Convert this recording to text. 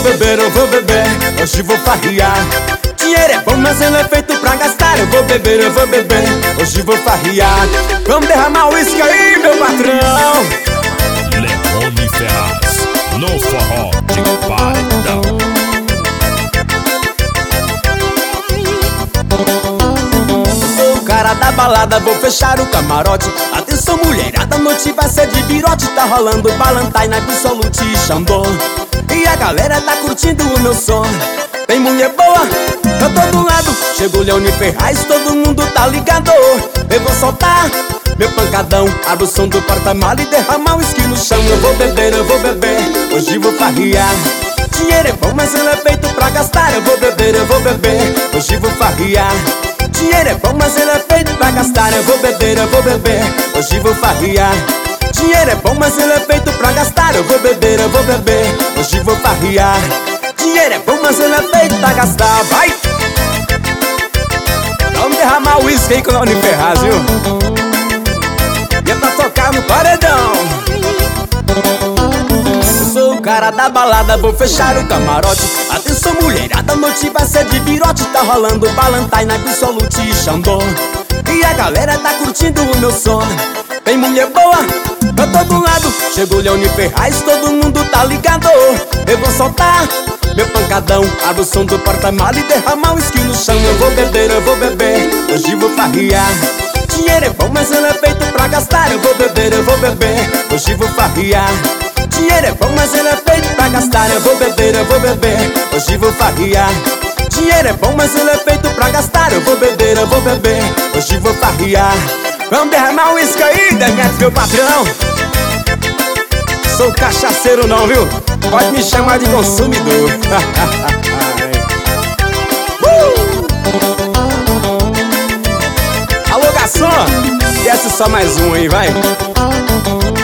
beber, eu vou beber, hoje vou farriar. Dinheiro é bom, mas ele é feito pra gastar. Eu vou beber, hoje vou farriar. Vamos derramar o uísque aí, meu patrão. Leone Ferraz, no forró de paredão. Cara da balada, vou fechar o camarote. Atenção mulherada, a noite vai ser de virote. Tá rolando Valentine, Absolute e Xandô. E a galera tá curtindo o meu som. Tem mulher boa pra todo lado. Chegou Leone Ferraz, todo mundo tá ligado. Eu vou soltar meu pancadão, abro o som do porta-mala e derramar uísque no chão. Eu vou beber, hoje vou farriar. Dinheiro é bom, mas ele é feito pra gastar. Eu vou beber, hoje vou farriar. Dinheiro é bom, mas ele é feito pra gastar. Eu vou beber, hoje vou farriar. Dinheiro é bom, mas ele é feito pra gastar. Eu vou beber, hoje vou farriar. Dinheiro é bom, mas ele é feito pra gastar. Vai! Vamos derramar o uísque aí com o Leone Ferraz, viu? E é pra tocar no paredão. Eu sou o cara da balada, vou fechar o camarote. Atenção mulherada, a noite vai ser de virote. Tá rolando Valentine, Absolute e Xandô. E a galera tá curtindo o meu som. Tem mulher boa pra todo lado. Chegou Leone Ferraz, todo mundo tá ligado. Eu vou soltar meu pancadão, abro o som do porta-mala e derramar uísque no chão. Eu vou beber, hoje vou farriar. Dinheiro é bom, mas ele é feito pra gastar. Eu vou beber, hoje vou farriar. Dinheiro é bom, mas ele é feito pra gastar. Eu vou beber, hoje vou farriar. Dinheiro é bom, mas ele é feito pra gastar. Eu vou beber, hoje vou farriar. Vamos derramar o uísque aí, Demetrius, meu patrão. Sou cachaceiro não, viu? Pode me chamar de consumidor. Alô, garçom, desce só mais um aí, vai.